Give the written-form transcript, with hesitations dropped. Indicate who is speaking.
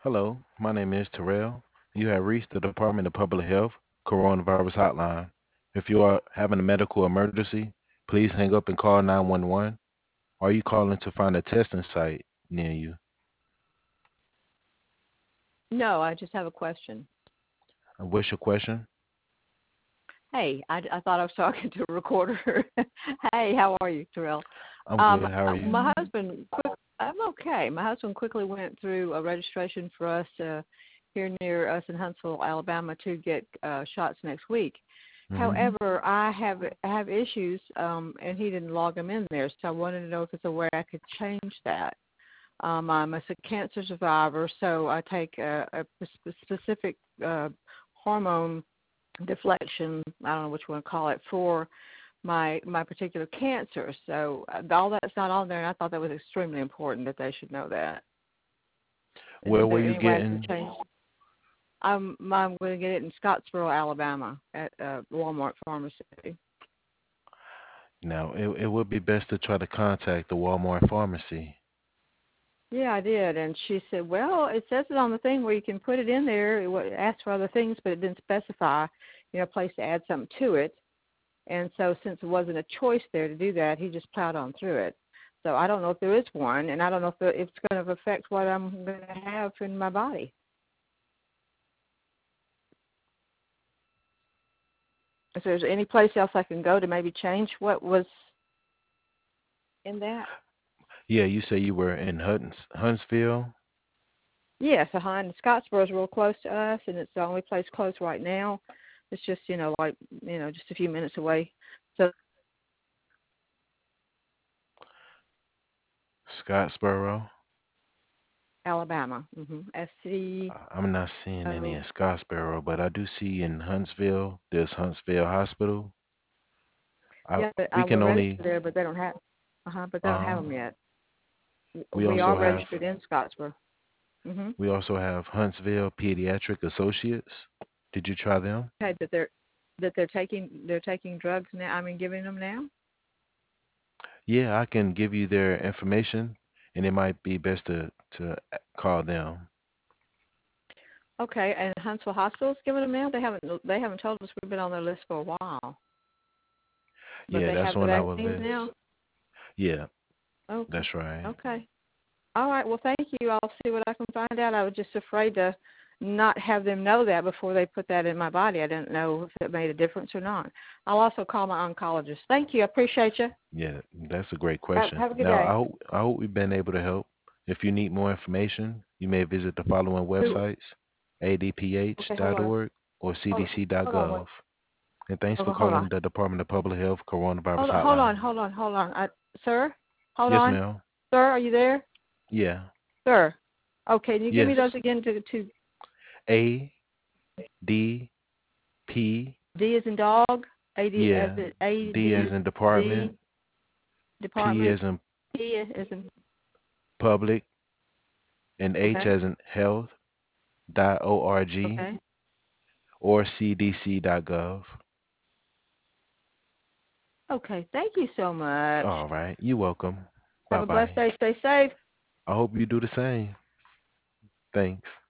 Speaker 1: Hello, my name is Terrell. You have reached the Department of Public Health Coronavirus Hotline. If you are having a medical emergency, please hang up and call 911. Are you calling to find a testing site near you?
Speaker 2: No, I just have a question.
Speaker 1: What's your question?
Speaker 2: Hey, I thought I was talking to a recorder. Hey, how are you, Terrell?
Speaker 1: I'm good. How are you?
Speaker 2: My husband, I'm okay. My husband quickly went through a registration for us here near us in Huntsville, Alabama, to get shots next week.
Speaker 1: hmm
Speaker 2: However, I have issues, and he didn't log them in there, so I wanted to know if there's a way I could change that. I'm a cancer survivor, so I take a specific hormone deflection, I don't know what you want to call it, for my particular cancer. So all that's not on there, and I thought that was extremely important that they should know that.
Speaker 1: Where
Speaker 2: Is
Speaker 1: were
Speaker 2: there
Speaker 1: you
Speaker 2: any way I can
Speaker 1: getting?
Speaker 2: change? I'm going to get it in Scottsboro, Alabama, at Walmart Pharmacy.
Speaker 1: Now, it would be best to try to contact the Walmart pharmacy.
Speaker 2: Yeah, I did, and she said, "Well, it says it on the thing where you can put it in there. It asks for other things, but it didn't specify, a place to add something to it." And so since it wasn't a choice there to do that, he just plowed on through it. So I don't know if there is one, and I don't know if it's going to affect what I'm going to have in my body. If there's any place else I can go to maybe change what was in that.
Speaker 1: Yeah, you say you were in Huntsville.
Speaker 2: Yes, and Scottsboro is real close to us, and it's the only place close right now. It's just, just a few minutes away. So
Speaker 1: Scottsboro.
Speaker 2: Alabama, SC.
Speaker 1: I'm not seeing any
Speaker 2: Oh,
Speaker 1: in Scottsboro, but I do see in Huntsville. There's Huntsville Hospital. I
Speaker 2: yeah, but
Speaker 1: we
Speaker 2: we're
Speaker 1: can only
Speaker 2: registered there, but they don't have. But they don't have
Speaker 1: uh
Speaker 2: them yet.
Speaker 1: we
Speaker 2: We
Speaker 1: also
Speaker 2: are
Speaker 1: have
Speaker 2: registered in Scottsboro. Mhm.
Speaker 1: we also have Huntsville Pediatric Associates. Did you try them?
Speaker 2: Okay, that they're taking drugs now. I mean, giving them now.
Speaker 1: Yeah, I can give you their information, and it might be best to call them.
Speaker 2: Okay, and Huntsville Hospital's giving them now. They haven't told us we've been on their list for a while, but
Speaker 1: Yeah,
Speaker 2: they
Speaker 1: that's
Speaker 2: have the
Speaker 1: on our
Speaker 2: vaccines
Speaker 1: list.
Speaker 2: now.
Speaker 1: Yeah,
Speaker 2: Okay.
Speaker 1: that's right.
Speaker 2: Okay. All right. Well, thank you. I'll see what I can find out. I was just afraid to not have them know that before they put that in my body. I didn't know if it made a difference or not. I'll also call my oncologist. Thank you. I appreciate you.
Speaker 1: Yeah, that's a great
Speaker 2: Have,
Speaker 1: question.
Speaker 2: have a good
Speaker 1: Now,
Speaker 2: day.
Speaker 1: I hope we've been able to help. If you need more information, you may visit the following
Speaker 2: Who?
Speaker 1: websites:
Speaker 2: Okay, hold on.
Speaker 1: adph.org or
Speaker 2: Hold on.
Speaker 1: cdc.gov. And thanks for
Speaker 2: Hold
Speaker 1: calling
Speaker 2: on.
Speaker 1: the Department of Public Health Coronavirus
Speaker 2: Hold on. Hold
Speaker 1: Hotline.
Speaker 2: on. Hold on. Hold on. Sir, hold
Speaker 1: Yes,
Speaker 2: on.
Speaker 1: ma'am.
Speaker 2: Sir, are you there?
Speaker 1: Yeah.
Speaker 2: Sir. Okay. Can you give me
Speaker 1: Yes.
Speaker 2: those again? To
Speaker 1: A D P.
Speaker 2: D as in dog. A D as
Speaker 1: Yeah.
Speaker 2: in A
Speaker 1: D as
Speaker 2: D
Speaker 1: in
Speaker 2: D
Speaker 1: department. P
Speaker 2: department.
Speaker 1: as in
Speaker 2: P as in
Speaker 1: public, and H
Speaker 2: okay.
Speaker 1: as in health. .org
Speaker 2: Okay.
Speaker 1: or cdc.gov.
Speaker 2: Okay. Thank you so much.
Speaker 1: All right. You're welcome.
Speaker 2: Have
Speaker 1: Bye
Speaker 2: a blessed
Speaker 1: bye.
Speaker 2: day. Stay safe.
Speaker 1: I hope you do the same. Thanks.